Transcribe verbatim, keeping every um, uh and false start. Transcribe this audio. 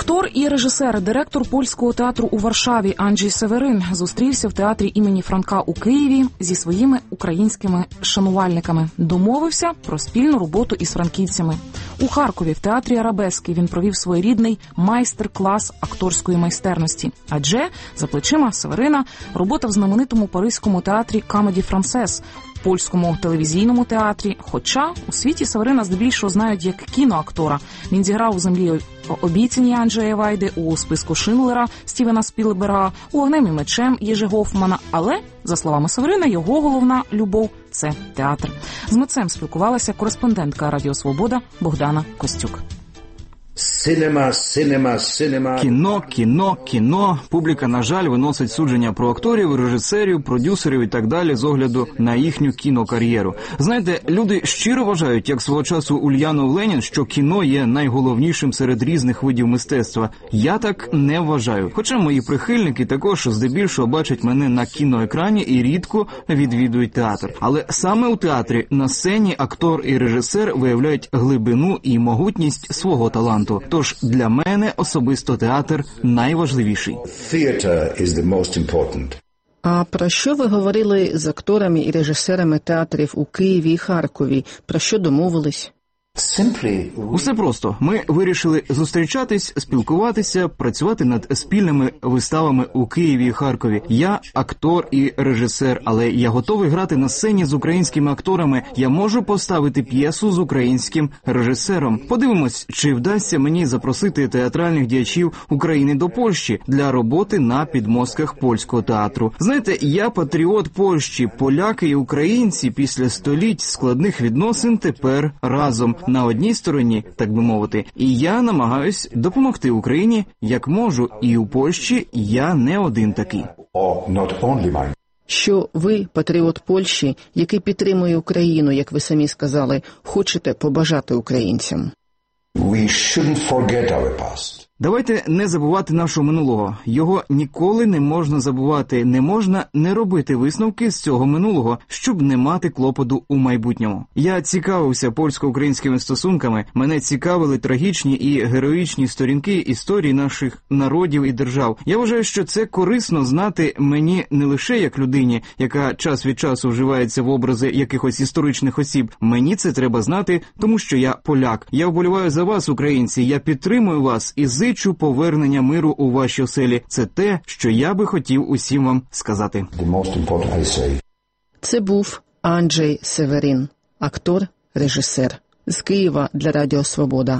Актор і режисер, директор Польського театру у Варшаві Анджей Северин зустрівся в театрі імені Франка у Києві зі своїми українськими шанувальниками. Домовився про спільну роботу із франківцями. У Харкові в театрі Арабески він провів своєрідний майстер-клас акторської майстерності. Адже за плечима Северина робота в знаменитому паризькому театрі Камеді Франсес, в польському телевізійному театрі, хоча у світі Северина здебільшого знають як кіноактора. Він зіграв у «Землі обіцяні» Анджея Вайди, у «Списку Шиндлера» Стівена Спілберга, у «Огнем і мечем» Єжи Гофмана, але, за словами Северина, його головна любов – це театр. З митцем спілкувалася кореспондентка Радіо Свобода Богдана Костюк. Синема, синема, синема. Кіно, кіно, кіно. Публіка, на жаль, виносить судження про акторів, режисерів, продюсерів і так далі з огляду на їхню кінокар'єру. Знаєте, люди щиро вважають, як свого часу Ульянов Ленін, що кіно є найголовнішим серед різних видів мистецтва. Я так не вважаю. Хоча мої прихильники також здебільшого бачать мене на кіноекрані і рідко відвідують театр. Але саме у театрі, на сцені, актор і режисер виявляють глибину і могутність свого таланту. Тож для мене особисто театр найважливіший. Theater is the most important. А про що ви говорили з акторами і режисерами театрів у Києві і Харкові? Про що домовились? Усе просто. Ми вирішили зустрічатись, спілкуватися, працювати над спільними виставами у Києві і Харкові. Я актор і режисер, але я готовий грати на сцені з українськими акторами. Я можу поставити п'єсу з українським режисером. Подивимось, чи вдасться мені запросити театральних діячів України до Польщі для роботи на підмостках польського театру. Знаєте, я патріот Польщі. Поляки і українці після століть складних відносин тепер разом. На одній стороні, так би мовити, і я намагаюсь допомогти Україні, як можу, і у Польщі я не один такий. Що ви, патріот Польщі, який підтримує Україну, як ви самі сказали, хочете побажати українцям? We shouldn't forget our past. Давайте не забувати нашого минулого. Його ніколи не можна забувати, не можна не робити висновки з цього минулого, щоб не мати клопоту у майбутньому. Я цікавився польсько-українськими стосунками, мене цікавили трагічні і героїчні сторінки історії наших народів і держав. Я вважаю, що це корисно знати мені не лише як людині, яка час від часу вживається в образи якихось історичних осіб. Мені це треба знати, тому що я поляк. Я вболіваю за вас, українці, я підтримую вас і зичу повернення миру у ваші оселі. Це те, що я би хотів усім вам сказати. Це був Анджей Северин, актор, режисер. З Києва для Радіо Свобода.